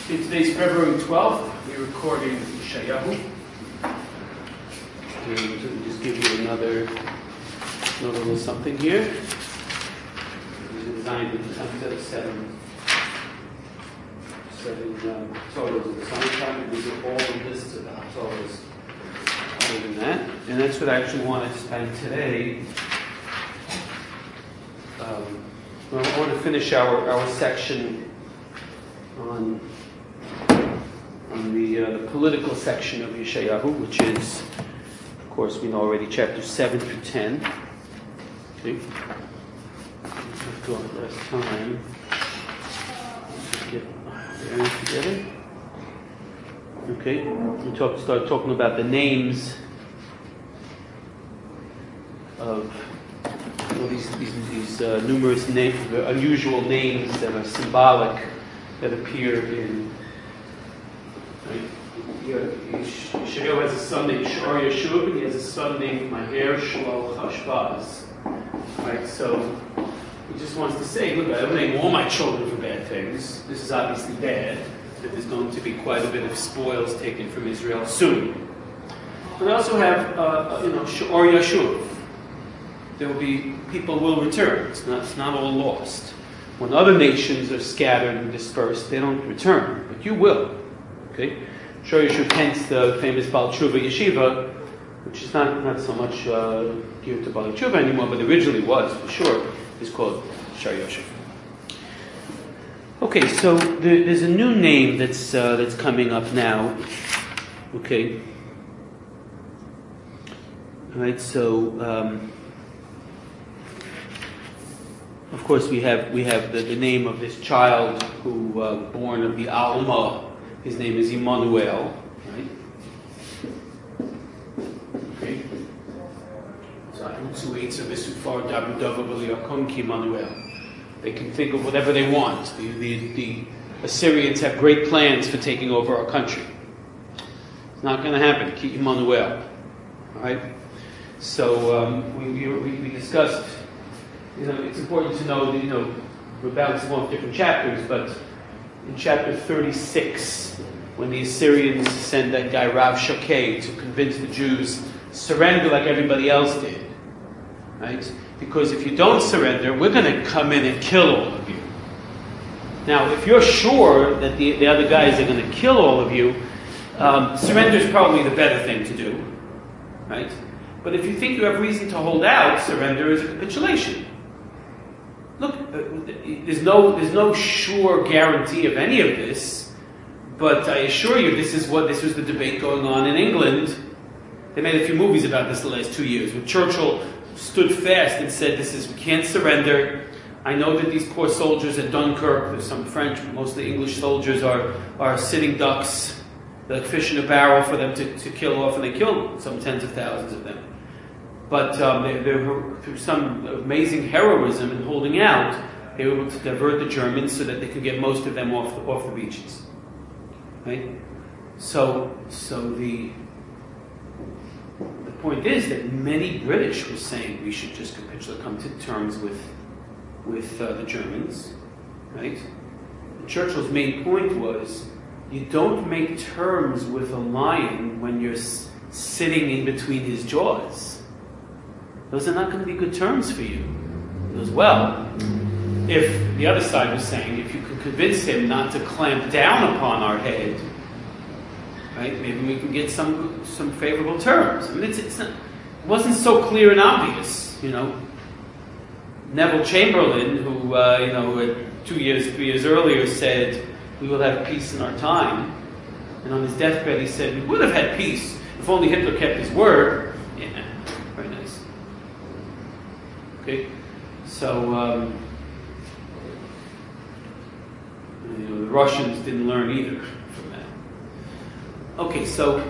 Today's February 12th. We're recording Yeshayahu. And let me just give you another little something here. It's designed with seven Torahs of the summertime. These are all the lists of the Torahs other than that. And that's what I actually want to spend today. I want to finish our section on the political section of Yeshayahu, which is, of course, we know already chapters 7 through 10. Okay. Let's go on last time. Let's get everything together. Okay. We start talking about the names of these numerous names, unusual names that are symbolic, that appear in. Yeshayahu has a son named Shor Yeshub, and he has a son named Maher Shalal Hashbaz. Right, so he just wants to say, look, I don't name all my children for bad things. This is obviously bad, that there's going to be quite a bit of spoils taken from Israel soon. But we also have, Shor Yeshub. There will be, people will return. It's not all lost. When other nations are scattered and dispersed, they don't return, but you will. Okay? Shor Yeshub, hence the famous Baal Tshuva Yeshiva, which is not so much geared to Baal Tshuva anymore, but originally was, for sure, is called Shor Yeshub. Okay, so there's a new name that's coming up now. Okay. All right, so of course we have the name of this child who born of the Alma. His name is Immanuel, right? Okay. They can think of whatever they want. The Assyrians have great plans for taking over our country. It's not going to happen. Ki Immanuel. All right. So we discussed. It's important to know that we're bouncing off different chapters, but in chapter 36, when the Assyrians send that guy Rav Shakeh to convince the Jews, surrender like everybody else did, right? Because if you don't surrender, we're going to come in and kill all of you. Now, if you're sure that the other guys are going to kill all of you, surrender is probably the better thing to do, right? But if you think you have reason to hold out, surrender is a capitulation. Look, there's no sure guarantee of any of this, but I assure you this was the debate going on in England. They made a few movies about this the last 2 years, when Churchill stood fast and said, we can't surrender. I know that these poor soldiers at Dunkirk, there's some French, mostly English soldiers, are sitting ducks, like fish in a barrel for them to kill off, and they killed some tens of thousands of them. But they were, through some amazing heroism in holding out, they were able to divert the Germans so that they could get most of them off the beaches. Right? So the point is that many British were saying we should just capitulate, come to terms with the Germans. Right? And Churchill's main point was, you don't make terms with a lion when you're sitting in between his jaws. Those are not going to be good terms for you. As well, if the other side was saying, if you could convince him not to clamp down upon our head, right, maybe we can get some favorable terms. I mean, it wasn't so clear and obvious, Neville Chamberlain, who 3 years earlier said, we will have peace in our time, and on his deathbed he said, we would have had peace if only Hitler kept his word. Yeah, very nice. Okay, so the Russians didn't learn either from that. Okay, so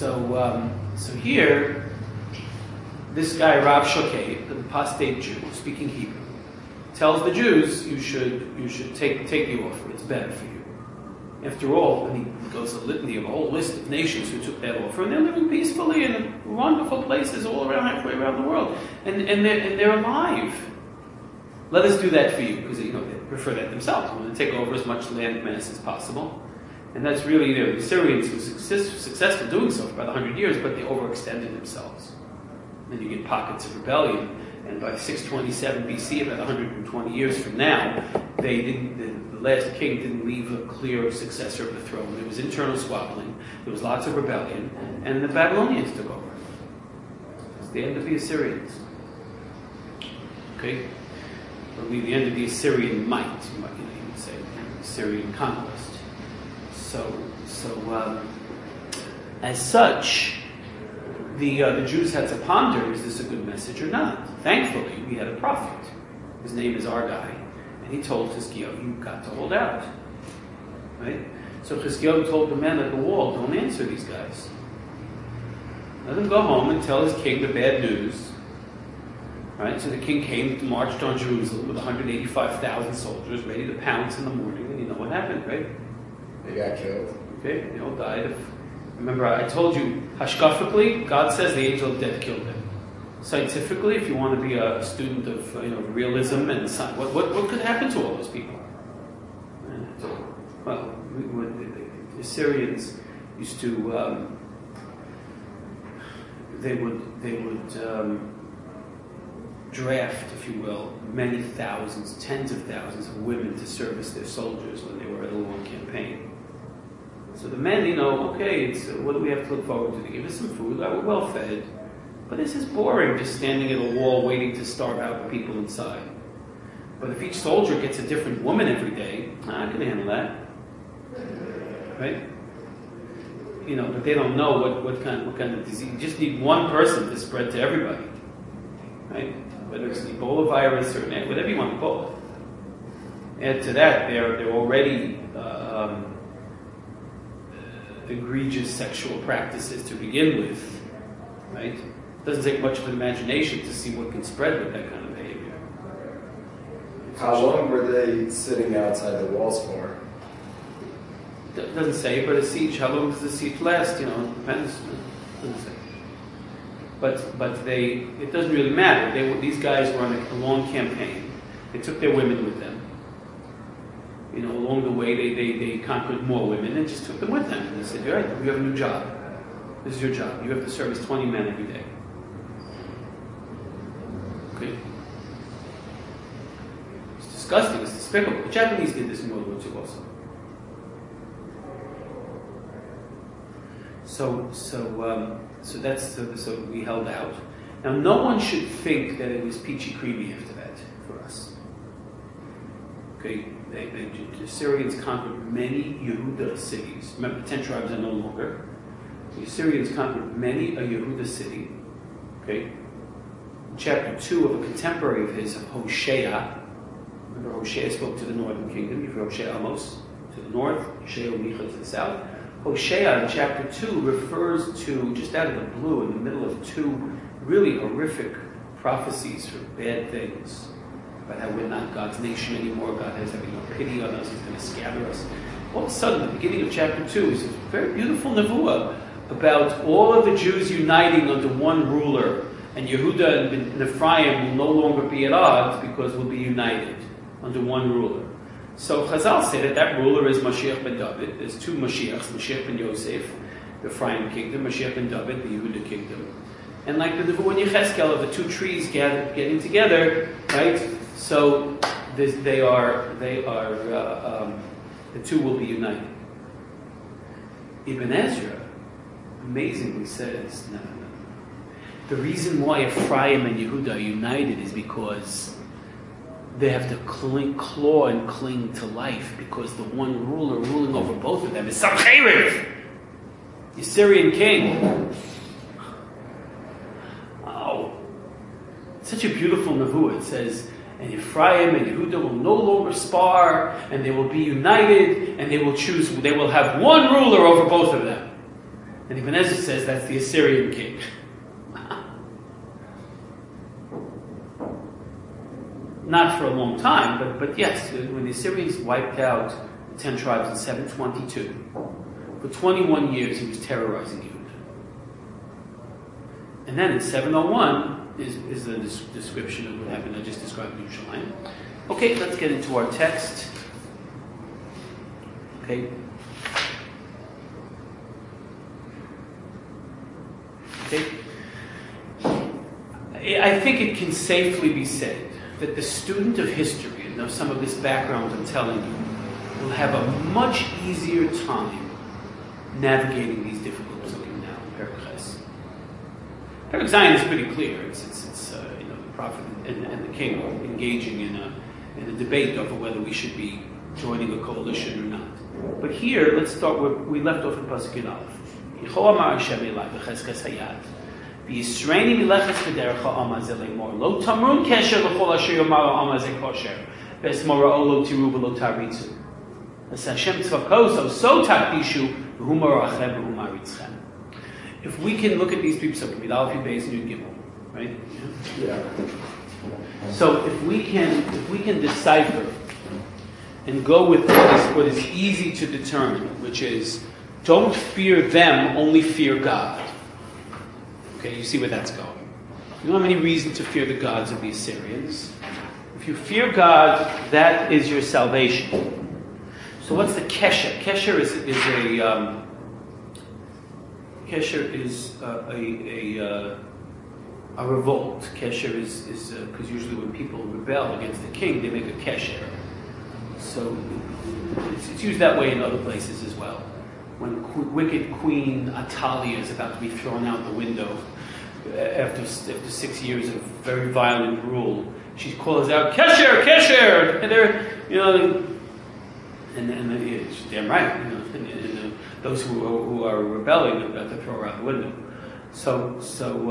here, this guy Rav Shakeh, the apostate Jew speaking Hebrew, tells the Jews you should take the offer. It's better for you. After all, and he goes a litany of a whole list of nations who took that offer, and they're living peacefully in wonderful places all around, halfway around the world, and they're alive. Let us do that for you, because they prefer that themselves. They want to take over as much land mass as possible. And that's really, the Assyrians were successful doing so for about 100 years, but they overextended themselves. Then you get pockets of rebellion. And by 627 BC, about 120 years from now, the last king didn't leave a clear successor of the throne. There was internal squabbling, there was lots of rebellion, and the Babylonians took over. It's the end of the Assyrians. Okay? Or the end of the Assyrian might, you would say, Assyrian conquest. As such, the Jews had to ponder, is this a good message or not? Thankfully, we had a prophet. His name is Argai. And he told Chizkiyahu, you've got to hold out. Right? So Chizkiyahu told the men at the wall, don't answer these guys. Let them go home and tell his king the bad news. Right? So the king came, marched on Jerusalem with 185,000 soldiers, ready to pounce in the morning. And you know what happened, right? They got killed. Okay, they all died. Remember, I told you, hashkafically, God says the angel of death killed them. Scientifically, if you want to be a student of realism and science, what could happen to all those people? Well, the Assyrians used to they would draft, if you will, many thousands, tens of thousands of women to service their soldiers when they were at a long campaign. So the men, okay, what do we have to look forward to? They give us some food, we're well fed. But this is boring, just standing at a wall waiting to starve out the people inside. But if each soldier gets a different woman every day, I can handle that. Right? But they don't know what kind of disease. You just need one person to spread to everybody. Right? Whether it's an Ebola virus or whatever you want to call it. Add to that, they're already egregious sexual practices to begin with. Right? It doesn't take much of an imagination to see what can spread with that kind of behavior. How long were they sitting outside the walls for? It doesn't say, but a siege, how long does the siege last? Depends. It doesn't say. But it doesn't really matter. These guys were on a long campaign. They took their women with them. Along the way, they conquered more women and just took them with them. And they said, all right, you have a new job. This is your job. You have to service 20 men every day. Okay? It's disgusting. It's despicable. The Japanese did this in World War II also. So we held out. Now, no one should think that it was peachy creamy after that for us. Okay, the Assyrians conquered many Yehuda cities. Remember, 10 tribes are no longer. The Assyrians conquered many a Yehuda city. Okay, in chapter 2 of a contemporary of his, of Hosea. Remember, Hosea spoke to the northern kingdom. You've heard Hosea Amos to the north, Hosea Micha to the south. Hosea in chapter 2 refers to, just out of the blue, in the middle of two really horrific prophecies for bad things, about how we're not God's nation anymore, God has having no pity on us, He's going to scatter us. All of a sudden, at the beginning of chapter 2, is a very beautiful nevuah about all of the Jews uniting under one ruler, and Yehuda and Ephraim will no longer be at odds because we'll be united under one ruler. So Chazal say that ruler is Mashiach ben David. There's two Mashiachs, Mashiach ben Yosef, the Ephraim kingdom, Mashiach ben David, the Yehuda kingdom. And like the Nevuah in Yechezkel of the two trees getting together, right? So the two will be united. Ibn Ezra amazingly says, no. The reason why Ephraim and Yehuda are united is because they have to claw and cling to life, because the one ruler ruling over both of them is Sancheriv, the Assyrian king. Oh, such a beautiful nevuah. It says, and Ephraim and Yehuda will no longer spar, and they will be united, and they will have one ruler over both of them. And Ibn Ezra says that's the Assyrian king. Not for a long time, but yes, when the Assyrians wiped out the 10 tribes in 722, for 21 years he was terrorizing Yehuda. And then in 701 is the description of what happened I just described in Yerushalayim. Okay, let's get into our text. Okay. Okay? I think it can safely be said that the student of history, and now some of this background I'm telling you, will have a much easier time navigating these difficult psukim now in Perek Ches. Perek Zayin is pretty clear. It's the prophet and the king are engaging in a debate over whether we should be joining a coalition or not. But here, let's start where we left off in Pasuk Yud Aleph. Yehovah Amar Hashem Elai b'Chezkes Hayad. V'Yisraini mileches v'derecha Amma ze leimor. Lo tamrun kesher l'chol asher yomaru Amma ze kosher. V'esmora'o lo tiru v'lo taritzu. As Hashem tzvakoso so takdishu v'hu marachem v'hu maritzchem. If we can look at these three psukim, Yud Aleph, Yud Beis, and Yud Gimel, right? Yeah. So if we can decipher and go with what is easy to determine, which is don't fear them, only fear God. Okay, you see where that's going. You don't have any reason to fear the gods of the Assyrians. If you fear God, that is your salvation. So what's the kesher? Kesher is a revolt. Kesher is because usually when people rebel against the king, they make a kesher. So it's used that way in other places as well. When wicked Queen Atalia is about to be thrown out the window after 6 years of very violent rule, she calls out "Kesher, Kesher!" And they're she's damn right. And those who are rebelling are about to throw her out the window. So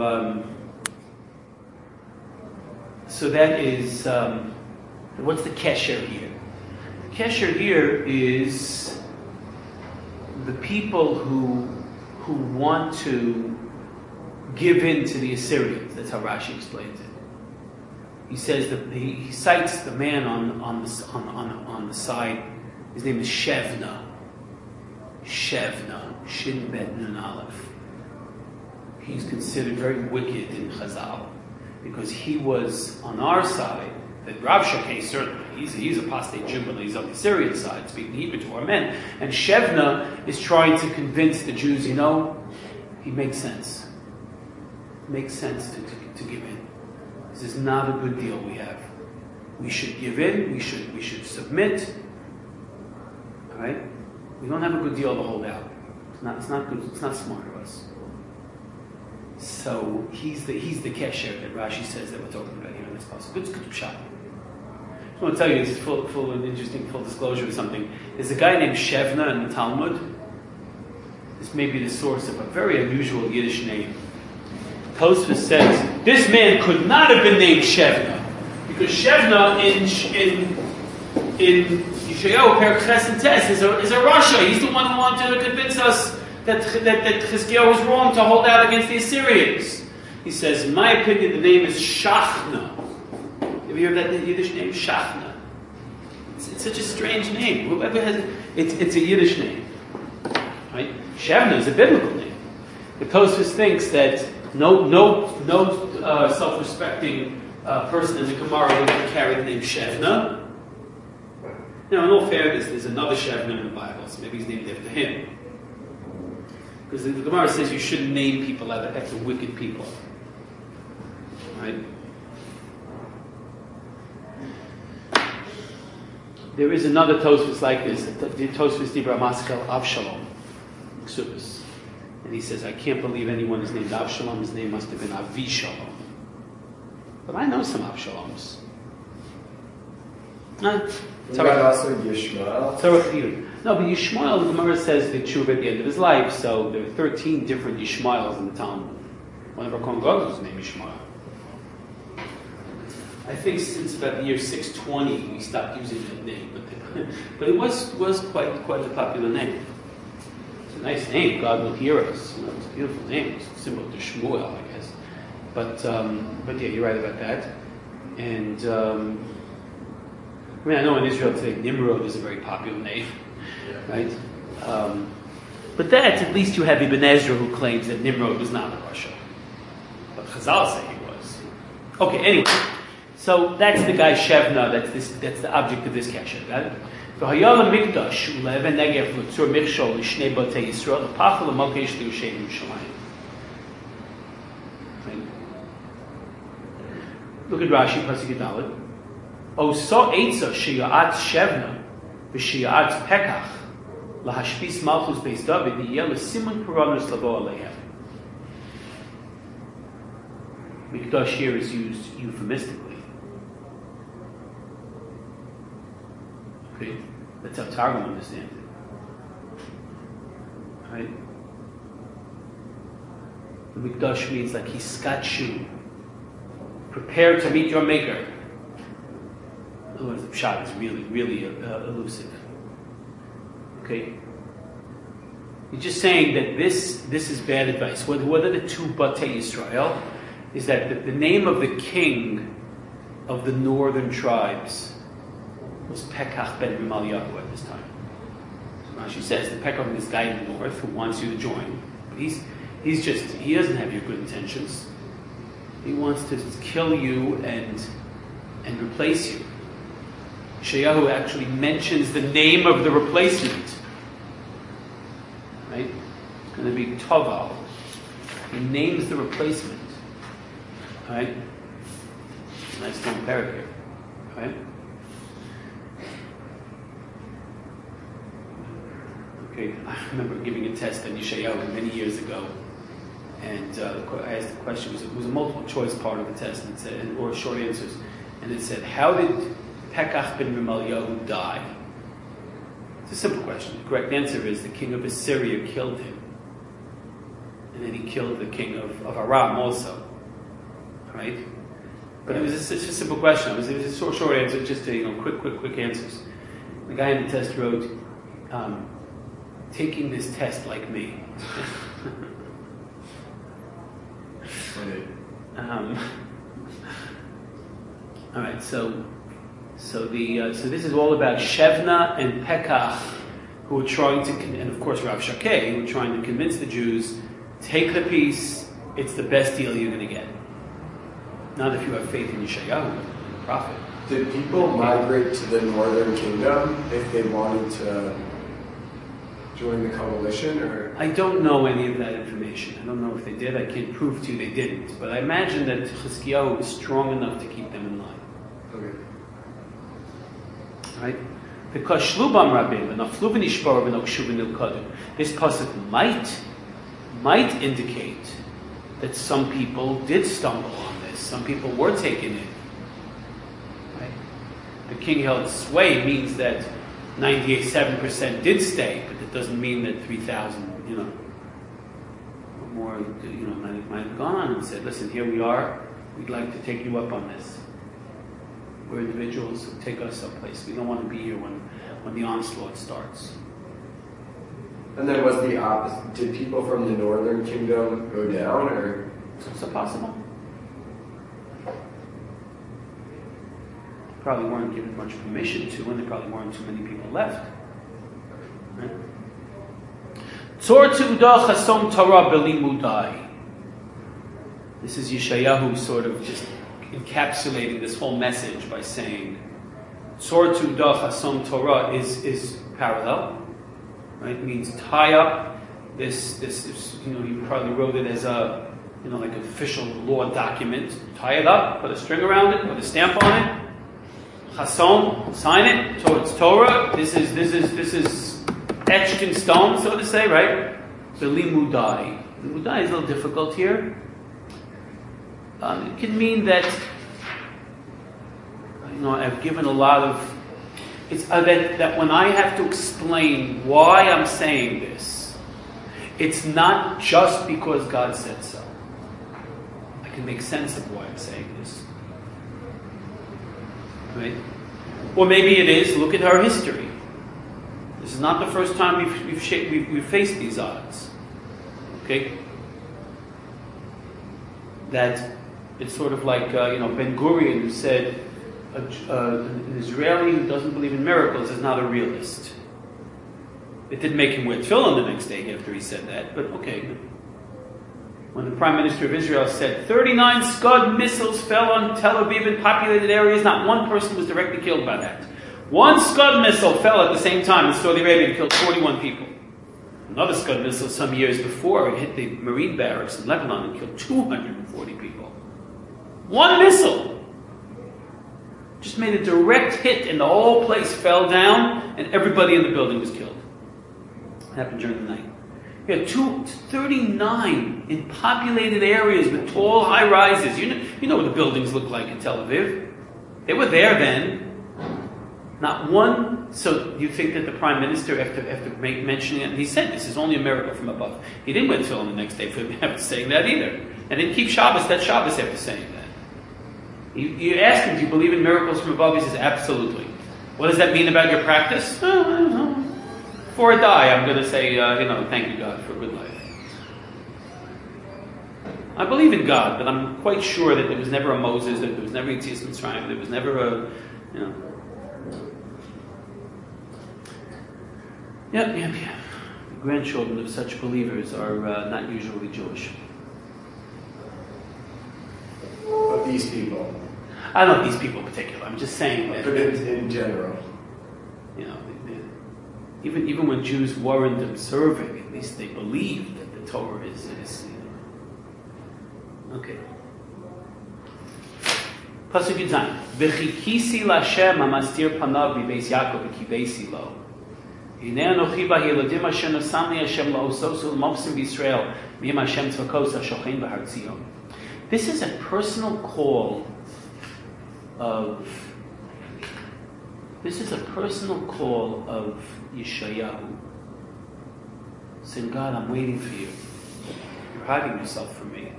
that is what's the kesher here? The kesher here is the people who want to give in to the Assyrians. That's how Rashi explains it. He says that he cites the man on the side. His name is Shevna. Shevna, Shin Bet Nun Aleph. He's considered very wicked in Chazal because he was on our side. That Rav Shakeh certainly he's apostate Jew, but he's on the Assyrian side, speaking Hebrew to our men. And Shevna is trying to convince the Jews. He makes sense. It makes sense to give in. This is not a good deal we have. We should give in. We should submit. All right. We don't have a good deal to hold out. It's not good. It's not smart of us. So he's the kesher that Rashi says that we're talking about here in this passage. Good pshat. I want to tell you, this is full and interesting, full disclosure of something. There's a guy named Shevna in the Talmud. This may be the source of a very unusual Yiddish name. Tosfos says this man could not have been named Shevna because Shevna in Yeshayahu Perek Ches and Tes is a Rasha. He's the one who wanted to convince us that Chizkiyahu was wrong to hold out against the Assyrians. He says, in my opinion, the name is Shachna. Have you heard that Yiddish name? Shachna. It's such a strange name. Whoever has it's a Yiddish name. Right? Shevna is a biblical name. The Tosfos thinks that no self-respecting person in the Gemara would have carried the name Shevna. Now, in all fairness, there's another Shevna in the Bible, so maybe he's named after him. Because the Gemara says you shouldn't name people after wicked people. Right? There is another Tosfos like this. The Tosfos Dibra Maskel Avshalom, Ksubis. And he says, I can't believe anyone is named Avshalom. His name must have been Avishalom. But I know some Avshaloms. What about also Yishmael? No, but Yishmael, the Gemara says the tshuva at the end of his life, so there are 13 different Yishmaels in the Talmud. One of our Kohen Gadol was named Yishmael. I think since about the year 620 we stopped using that name, but it was quite a popular name. It's a nice name. God will hear us. It's a beautiful name. It's similar to Shmuel, I guess. But yeah, you're right about that. And I know in Israel today Nimrod is a very popular name, right? But that at least you have Ibn Ezra who claims that Nimrod was not a Russia, but Chazal say he was. Okay, anyway. So that's the guy Shevna. That's the object of this kesher. Got it? Look at Rashi, Pasuk Dalet. O so eitza sheyat shevna v'sheyat pekach lahashpis malchus beis David yiyeh l'simun kuranos lavo aleihem. Mikdash here is used euphemistically. Okay, that's how Targum understands it. Right? The Mikdash means like hiskatchu, prepare to meet your maker. In other words, the pshat is really, really elusive. Okay? You're just saying that this is bad advice. What are the two Batei Yisrael? Is that the name of the king of the northern tribes was Pekach ben Remaliahu at this time. So Rashi says the Pekach is this guy in the north who wants you to join. But he doesn't have your good intentions. He wants to kill you and replace you. Yeshayahu actually mentions the name of the replacement. Right? It's going to be Toval. He names the replacement. Right? Nice long paragraph here. Right? Okay, I remember giving a test on Yeshayahu many years ago, and I asked the question. It was a multiple choice part of the test, and it said, or short answers, and it said, "How did Pekach ben Remaliahu die?" It's a simple question. The correct answer is the king of Assyria killed him, and then he killed the king of Aram also. Right? But it was just a simple question. It was a short answer, just quick answers. The guy in the test wrote, taking this test like me. All right, so this is all about Shevna and Pekach, who are trying to, and of course Rav Shakeh, who are trying to convince the Jews, take the peace, it's the best deal you're going to get. Not if you have faith in Yeshayahu, the prophet. Did people migrate to the northern kingdom if they wanted to join the coalition, or? I don't know any of that information. I don't know if they did. I can't prove to you they didn't. But I imagine that Chizkiyahu was strong enough to keep them in line. Okay. Right? Because Shlubam Rabbein, v'naflu v'nishbar v'nokshu v'nilkadu. This pasuk might indicate that some people did stumble on this. Some people were taken in. Right? The king held sway means that 98.7% did stay, but it doesn't mean that 3,000, or more, might have gone and said, "Listen, here we are. We'd like to take you up on this. We're individuals who take us someplace. We don't want to be here when the onslaught starts." And then was the opposite? Did people from the northern kingdom go down, or? Is it possible? Probably weren't given much permission to, and there probably weren't too many people left. Right? Tzor Teudah Chasom Torah Belimudai. This is Yeshayahu sort of just encapsulating this whole message by saying Tzor Teudah Chasom Torah is parallel. Right? It means tie up this you probably wrote it as a like an official law document. Tie it up, put a string around it, put a stamp on it. Chasom, sign it. So it's Torah. This is etched in stone, so to say, right? The limudai. Limudai is a little difficult here. It can mean that I've given a lot of. It's that when I have to explain why I'm saying this, it's not just because God said so. I can make sense of why I'm saying this. Right? Or maybe it is, look at our history. This is not the first time we've faced these odds. Okay? That it's sort of like, Ben Gurion, who said, an Israeli who doesn't believe in miracles is not a realist. It didn't make him wear tefillin the next day after he said that, but okay. When the Prime Minister of Israel said 39 Scud missiles fell on Tel Aviv and populated areas, not one person was directly killed by that. One Scud missile fell at the same time in Saudi Arabia and killed 41 people. Another Scud missile some years before hit the Marine barracks in Lebanon and killed 240 people. One missile! Just made a direct hit, and the whole place fell down, and everybody in the building was killed. It happened during the night. We had 39 in populated areas with tall high rises. You know what the buildings look like in Tel Aviv. They were there then. Not one. So you think that the prime minister, after mentioning it, he said this is only a miracle from above. He didn't wear tefillin the next day after saying that either, and didn't keep Shabbos after saying that. You ask him, do you believe in miracles from above? He says, absolutely. What does that mean about your practice? I don't know. Before I die, I'm going to say, thank you, God, for a good life. I believe in God, but I'm quite sure that there was never a Moses, that there was never a Yetzias Mitzrayim, there was never a, Yeah. The grandchildren of such believers are not usually Jewish. But these people. I don't know these people in particular. I'm just saying that. But in general. Even when Jews weren't observing, at least they believed that the Torah is Okay. Pasuk Yud. V'chikisi l'Hashem hamastir panav b'beis Yaakov v'kibesi lo. Hinei anochi b'hayeladim Hashem nasam li Hashem la'osos u'l'mofsim b'Yisrael miyim Hashem tzvakos ha'shochein b'Har Tzion. This is a personal call of Yeshayahu, saying, God, I'm waiting for you. You're hiding yourself from me.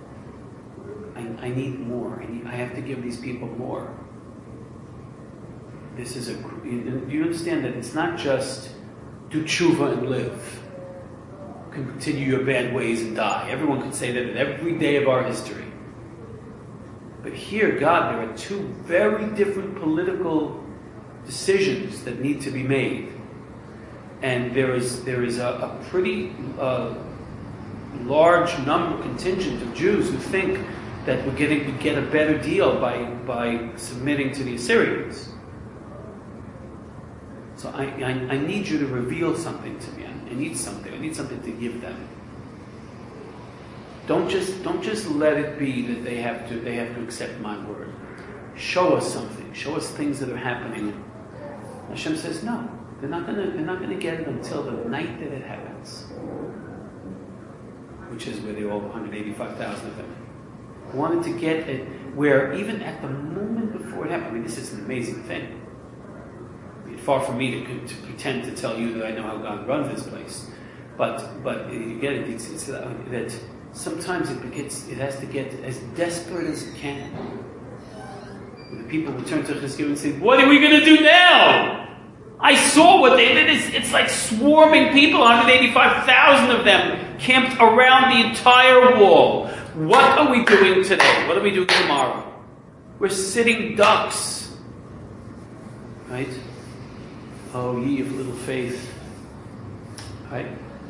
I need more. I have to give these people more. Do you understand that it's not just do tshuva and live, continue your bad ways and die. Everyone could say that in every day of our history. But here, God, there are two very different political decisions that need to be made. And there is a pretty large contingent of Jews who think that we get a better deal by submitting to the Assyrians. So I need you to reveal something to me. I need something to give them. Don't just let it be that they have to accept my word. Show us something. Show us things that are happening. Hashem says no. They're not gonna get it until the night that it happens, which is where they all 185,000 of them wanted to get it. Where even at the moment before it happened, this is an amazing thing. Far from me to pretend to tell you that I know how God runs this place, but you get it. It's that sometimes it has to get as desperate as it can. The people will turn to Chizkiyahu and say, "What are we going to do now? I saw what they did. It's like swarming people. 185,000 of them camped around the entire wall. What are we doing today? What are we doing tomorrow? We're sitting ducks, right?" Oh, ye of little faith. Right?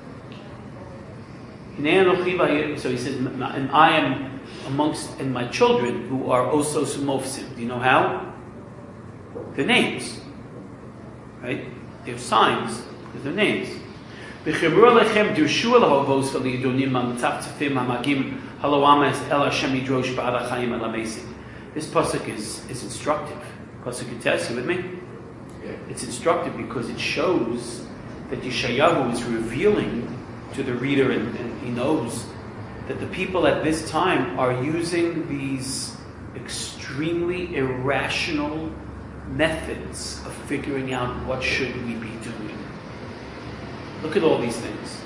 So he says, and I am and my children who are osos umofsim. Do you know how? Their names. Right? They have signs with their names. This pasuk is instructive. Pasuk Yud, you with me? It's instructive because it shows that Yeshayahu is revealing to the reader, and he knows that the people at this time are using these extremely irrational methods of figuring out what should we be doing. Look at all these things.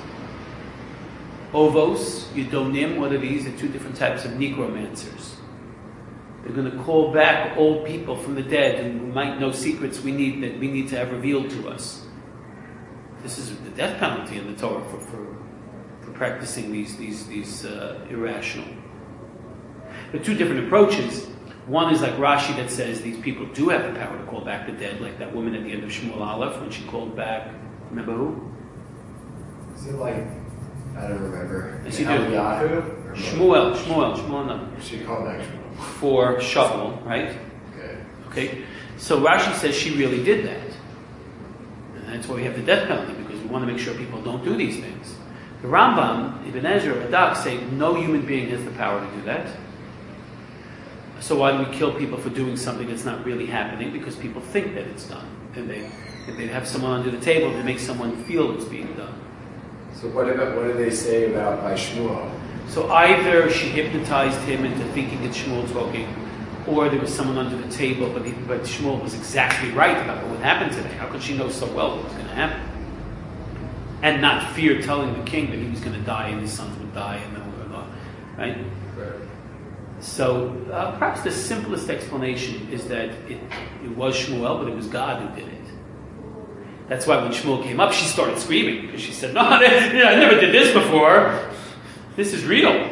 Ovos, Yedonim, what are these? They're two different types of necromancers. They're going to call back old people from the dead and who might know secrets we need to have revealed to us. This is the death penalty in the Torah for practicing these irrational. There are two different approaches. One is like Rashi that says these people do have the power to call back the dead, like that woman at the end of Shmuel Aleph when she called back. Remember who? Is it like, I don't remember. Yes, you do. Shmuel, no. She called back Shmuel. For Shavuot, right? Okay. So Rashi says she really did that. And that's why we have the death penalty, because we want to make sure people don't do these things. The Rambam, Ibn Ezra, Radak say no human being has the power to do that. So why do we kill people for doing something that's not really happening? Because people think that it's done. And they have someone under the table to make someone feel it's being done. So what do they say about by Shmuel? So either she hypnotized him into thinking it's Shmuel talking, or there was someone under the table, but Shmuel was exactly right about what would happen today. How could she know so well what was going to happen? And not fear telling the king that he was going to die and his sons would die and then right? Right. So perhaps the simplest explanation is that it was Shmuel, but it was God who did it. That's why when Shmuel came up, she started screaming because she said, "No, I never did this before. This is real."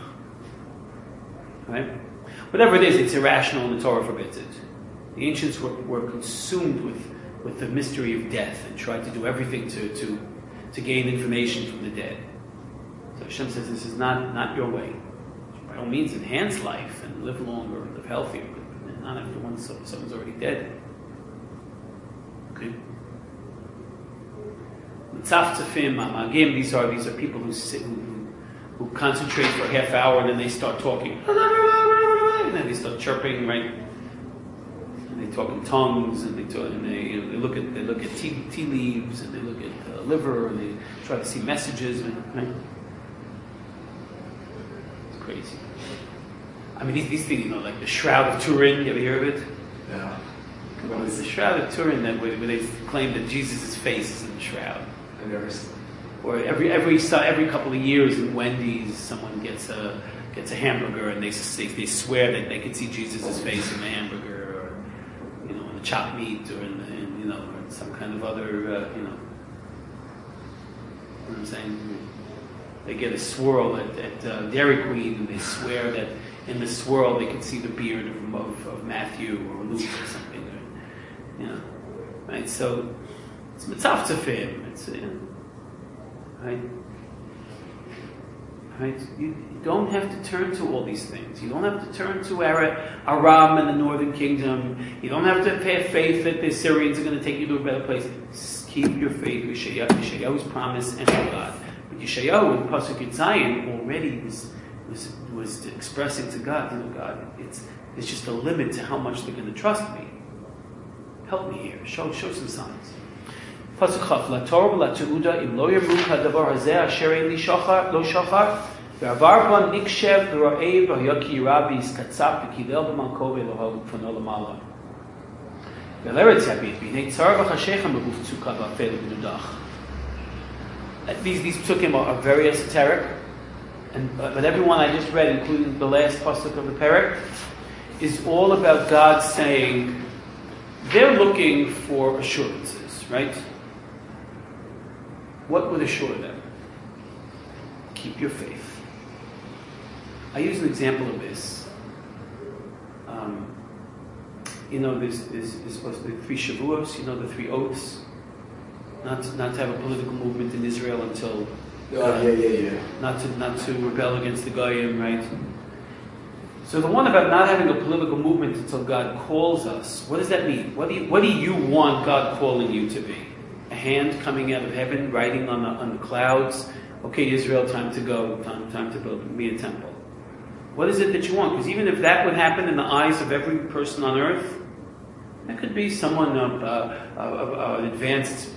Right? Whatever it is, it's irrational and the Torah forbids it. The ancients were consumed with the mystery of death and tried to do everything to gain information from the dead. So Hashem says, this is not your way. By all means, enhance life and live longer and live healthier, but not after someone's already dead. Okay? Tzaftzafim, Magim, these are people who concentrate for a half hour and then they start talking. And then they start chirping, right? And they talk in tongues, and they look at tea leaves, and they look at the liver, and they try to see messages, right? It's crazy. I mean, these things, like the Shroud of Turin. You ever hear of it? Yeah. It's the Shroud of Turin where they claim that Jesus' face is in the shroud. I never seen. Or every couple of years in Wendy's, someone gets a hamburger and they swear that they can see Jesus' face in the hamburger, or in the chopped meat, or in some kind of other you know what I'm saying. They get a swirl at Dairy Queen and they swear that in the swirl they can see the beard of Matthew or Luke or something, right? So it's mitzvah. It's right. Right? You don't have to turn to all these things. You don't have to turn to Aram and the northern kingdom. You don't have to have faith that the Syrians are going to take you to a better place. Just keep your faith with Yeshayahu's promise and with God. But Yeshayahu in Pasuk Zion already was expressing to God, God, there's just a limit to how much they're going to trust me. Help me here. Show some signs. Pasuk Chaf, La Torah v'la Teuda im lo yamru hadavar hazeh asher ein li shachar lo shachar ve'avar ban nikshev v'ra'ev v'yaki rabbi skatzap v'kilel b'malko ve'elohav v'pano l'mala ve'leretz yabit v'nei tzar v'chashecha meguf tzuka v'afel v'nudach. These psukim are very esoteric, but everyone I just read, including the last pasuk of the perek, is all about God saying they're looking for assurances, right? What would assure them? Keep your faith. I use an example of this. There's supposed to be 3 Shavuos, the 3 oaths. Not to have a political movement in Israel until... Not to rebel against the Goyim, right? So the one about not having a political movement until God calls us, what does that mean? What do you want God calling you to be? A hand coming out of heaven, riding on the clouds. Okay, Israel, time to go. Time to build me a temple. What is it that you want? Because even if that would happen in the eyes of every person on earth, that could be someone of an advanced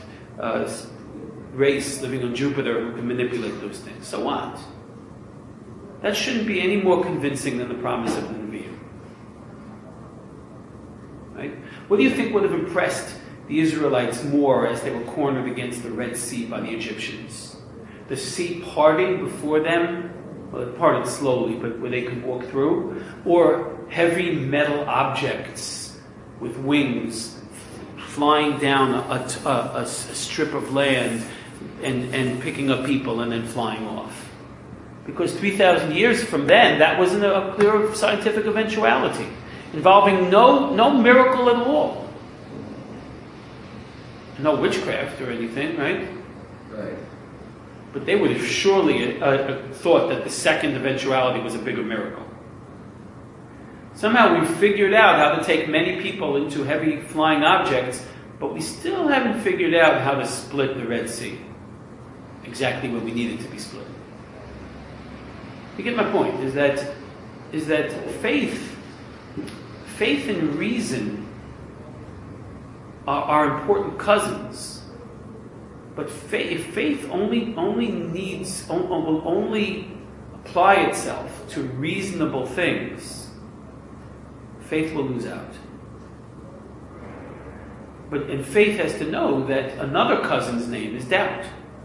race living on Jupiter who can manipulate those things. So what? That shouldn't be any more convincing than the promise of the Nevi'im. Right? What do you think would have impressed the Israelites more as they were cornered against the Red Sea by the Egyptians? The sea parting before them, well, it parted slowly, but where they could walk through, or heavy metal objects with wings flying down a strip of land and picking up people and then flying off. Because 3,000 years from then, that wasn't a clear scientific eventuality, involving no miracle at all. No witchcraft or anything, right? Right. But they would have surely thought that the second eventuality was a bigger miracle. Somehow we've figured out how to take many people into heavy flying objects, but we still haven't figured out how to split the Red Sea exactly where we need it to be split. You get my point, is that faith faith and reason are important cousins, but faith only will only apply itself to reasonable things, faith will lose out. And faith has to know that another cousin's name is doubt.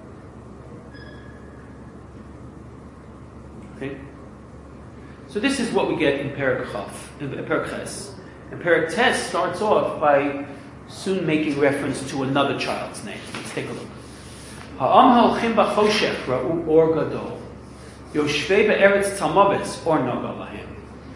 Okay? So this is what we get in Perek Ches. And Perek Tes starts off by soon making reference to another child's name. Let's take a look. Ha'am halchim b'choshech ra'u or gadol. Yoshvei be'eretz tzalmaves or naga lahem.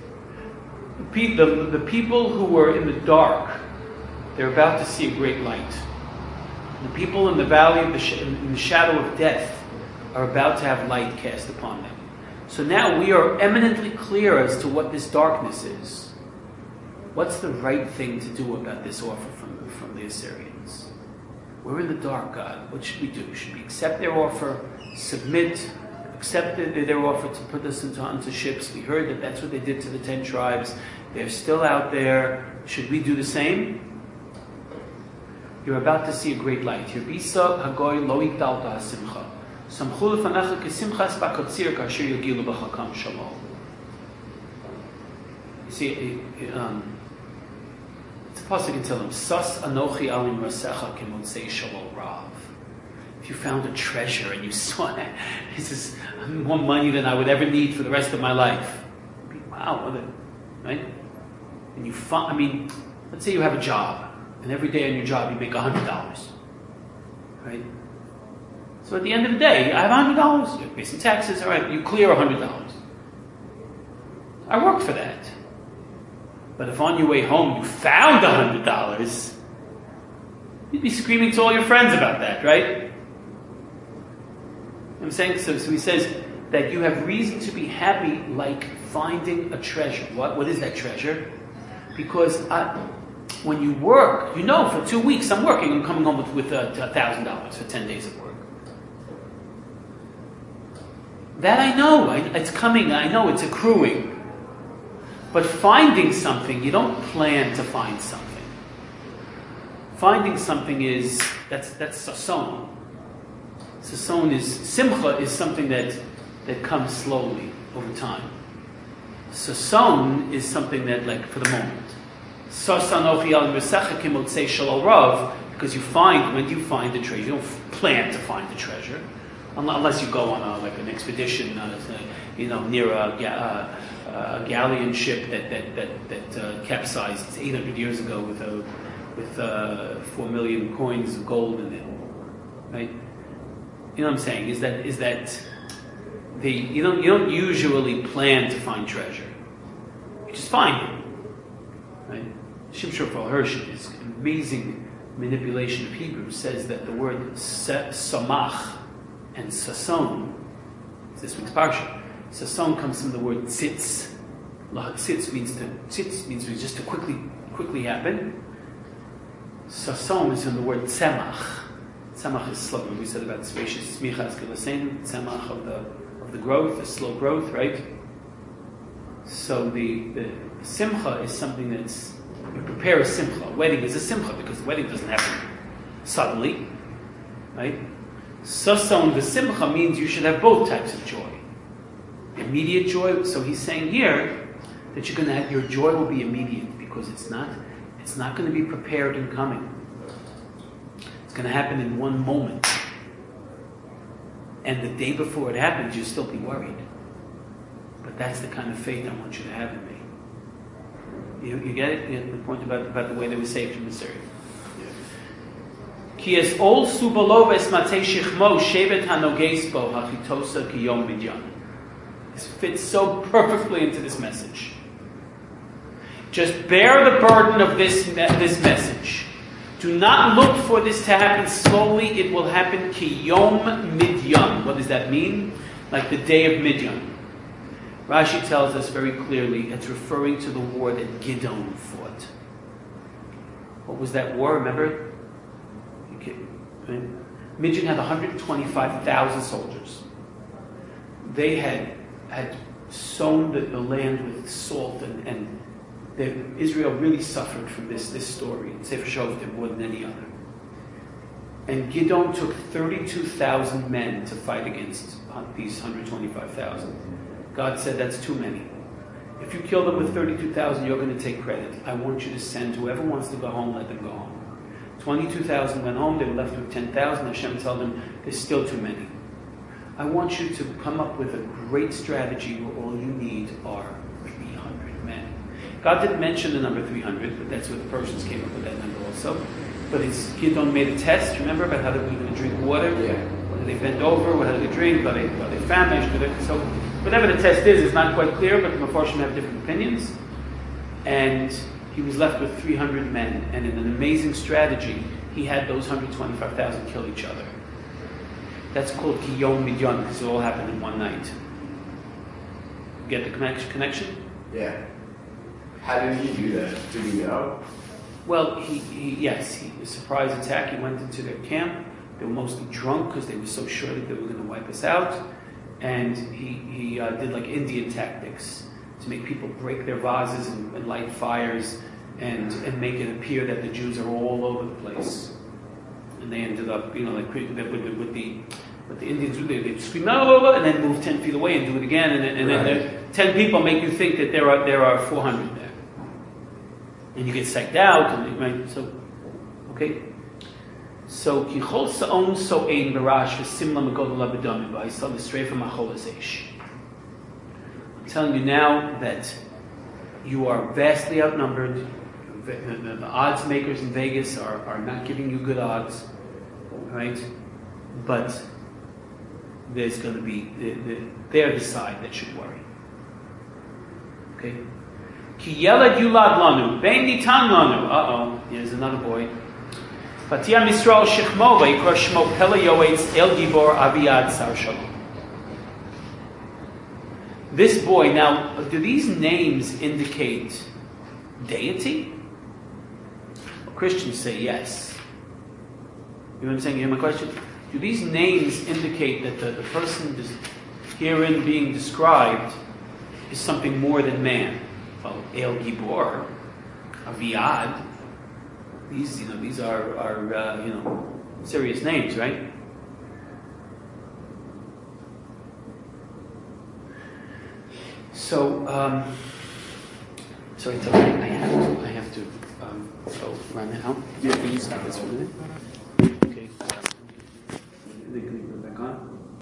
The people who were in the dark, they're about to see a great light. The people in the valley of in the shadow of death are about to have light cast upon them. So now we are eminently clear as to what this darkness is. What's the right thing to do about this offer from the Assyrians? We're in the dark, God. What should we do? Should we accept their offer, submit, accept their offer to put us onto ships? We heard that that's what they did to the 10 tribes. They're still out there. Should we do the same? You're about to see a great light. Hirbisa hagoy lo yigdalta hasimcha. Samchu lefanecha kesimchas bakatzir kasher yagilu b'chakam shalom. You see, it's a pasuk in Tehillim. Sas anochi alim rasecha kemotzei shalom rav. If you found a treasure and you saw it, this is more money than I would ever need for the rest of my life. Wow, right? And you find, let's say you have a job. And every day on your job you make $100, right? So at the end of the day, I have $100. You pay some taxes, all right? You clear $100. I worked for that. But if on your way home you found $100, you'd be screaming to all your friends about that, right? I'm saying so he says that you have reason to be happy, like finding a treasure. What is that treasure? Because when you work, for 2 weeks I'm working, I'm coming home with $1,000 for 10 days of work. That I know, it's coming, I know it's accruing. But finding something, you don't plan to find something. Finding something that's sason. Simcha is something that comes slowly over time. Sason is something that, like, for the moment. Because when you find the treasure, you don't plan to find the treasure, unless you go on an expedition, near a galleon ship that capsized 800 years ago with 4 million coins of gold in it, right? You know what I'm saying? Is that you don't usually plan to find treasure, you just find it, right? Shimshon Raphael Hirsch, his amazing manipulation of Hebrew, says that the word samach and sason, this week's parsha, sason comes from the word tzitz. Tzitz means just to quickly happen. Sason is from the word tzemach. Tzemach is slow. We said about spacious smichas kelasein, tzemach of the growth, the slow growth, right? So the simcha is something that's, you prepare a simcha. A wedding is a simcha because the wedding doesn't happen suddenly, right? Sason, the simcha, means you should have both types of joy. Immediate joy. So he's saying here that your joy will be immediate because it's not going to be prepared and coming. It's going to happen in one moment. And the day before it happens, you'll still be worried. But that's the kind of faith I want you to have in me. You get it? You get the point about the way they were saved from Assyria. Ki es ol subalo ves matei shichmo shevet hanogespo hachitosa kiyom midyan. This fits so perfectly into this message. Just bear the burden of this message. Do not look for this to happen slowly. It will happen kiyom midyan. What does that mean? Like the day of Midian. Rashi tells us very clearly it's referring to the war that Gideon fought. What was that war? Remember? Midian had 125,000 soldiers. They had sown the land with salt and Israel really suffered from this story. Sefer Shoftim more than any other. And Gidon took 32,000 men to fight against these 125,000. God said, that's too many. If you kill them with 32,000, you're going to take credit. I want you to send whoever wants to go home, let them go home. 22,000 went home, they were left with 10,000. Hashem told them, there's still too many. I want you to come up with a great strategy where all you need are 300 men. God didn't mention the number 300, but that's where the Persians came up with that number also. But Gidon made a test, remember, about how they were going to drink water? Yeah. Whether they bend over, whether they drink, are they famished? So whatever the test is not quite clear, but the Mefarshim have different opinions. And he was left with 300 men, and in an amazing strategy, he had those 125,000 kill each other. That's called Kiyom Midyan, because it all happened in one night. Get the connection? Yeah. How did he do that? Did he know? Well, he a surprise attack. He went into their camp. They were mostly drunk because they were so sure that they were going to wipe us out. And he did like Indian tactics to make people break their vases and light fires and make it appear that the Jews are all over the place. And they ended up, like with the Indians do, they'd scream no, and then move 10 feet away and do it again, and then Right. 10 people make you think that there are 400 there, and you get psyched out, and right. So, okay. So kichol saon so'ein barash v'simla megodol abedamim v'ayisal v'streifa machol hazesh. I'm telling you now that you are vastly outnumbered. The odds makers in Vegas are not giving you good odds, right? But there's going to be, they're the side that should worry. Okay? Ki yelad yulad lanu, bein nitan lanu. Uh-oh, here's another boy. Patiyam Yisrael shechmo v'yikra shmo pele yoetz el gibor aviad sar shalom. This boy, now, do these names indicate deity? Christians say yes. You know what I'm saying? You hear my question? Do these names indicate that the person herein being described is something more than man? Well, El Gibor, Aviad, these are serious names, right? So, sorry, I have to go run now. Yeah, can you stop this for a minute?